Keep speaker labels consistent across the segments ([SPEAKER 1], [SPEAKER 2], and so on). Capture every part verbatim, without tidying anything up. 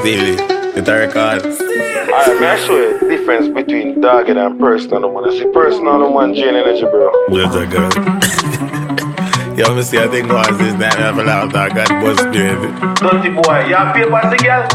[SPEAKER 1] Stevie, get a record.
[SPEAKER 2] Alright, man, I show you the difference between dogged and personal one. I see personal one, Jane Energy, bro.
[SPEAKER 1] Where's that girl? Yo, me see, I think once this night I have a lot of that God bust baby.
[SPEAKER 2] Dirty boy, you have papers, the girl?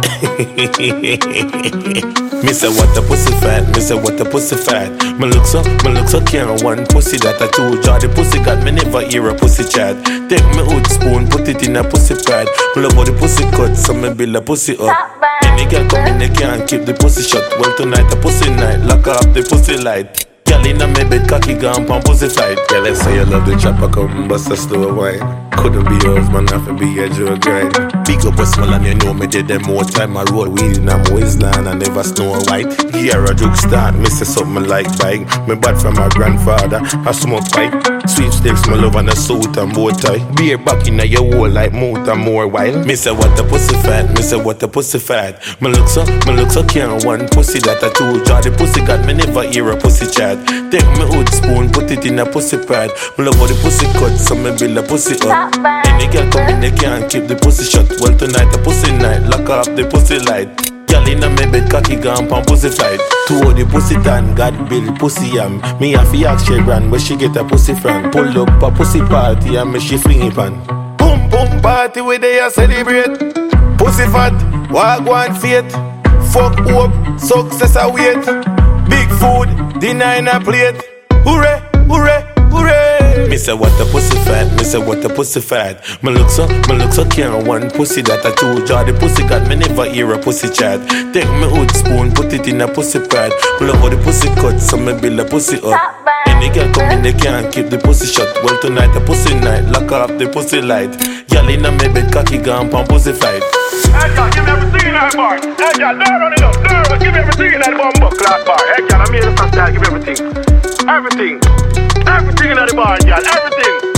[SPEAKER 1] Me say what the pussy fat, me say what the pussy fat. Me look so, me look so can't one pussy that I two jar. The pussy got me never hear a pussy chat. Take me wood spoon, put it in a pussy pad. Me love how the pussy cut, so me build a pussy up. Any girl come in, they can't keep the pussy shut. Well tonight a pussy night, lock up the pussy light. Girl in a me bed, cocky gone pon pussy fight. Girl, let's say you love the chopper, come bust a slow wine. Couldn't be yours, man, have to be a joke grind. Big up a small and you know me did them more time. I roll weed in a wasteland and never snow white. Here a joke start, me say something like bike. Me bad from my grandfather, I smoke pipe. Sweepstakes, my love and a suit and bow tie. Beer back in a your hole like mouth and more wild. Me say what the pussy fat, me say what the pussy fat. Me look so, me look so can't one pussy that I two jar. The pussy got me never hear a pussy chat. Take me wood spoon, put it in a pussy pad. Me love how the pussy cut, so me build a pussy up. Any girl come in, they can't keep the pussy shut. Well tonight a pussy night, lock up the pussy light. Girl in a me bed, cocky gone pon pussy fight. Two of the pussy tan, God build pussy yam. Me have to ask she brand where she get a pussy from. Pull up a pussy party and me she fling it pan. Boom boom party where they a celebrate. Pussy fat, walk one fate. Fuck hope, success a wait. Big food, dinner in a plate. Hooray, hooray, hooray. Me say what the pussy fat, me say what the pussy fat. Me look so, me look so can't one pussy that I two jar. The pussy got me never hear a pussy chat. Take me wood spoon, put it in a pussy pad. Me love how the pussy cut, so me build a pussy up. Any girl come in, they can't keep the pussy shut. Well tonight a pussy night, lock up the pussy light. Girl in a me bed, cocky gone pon pussy fight.
[SPEAKER 2] Hey, girl, give me everything in that bar. Hey, girl, no, no, no, no, give me everything in that bumbo class bar. Hey, girl, I'm here to style, give me everything. Everything. Everything in the bar, girl, everything.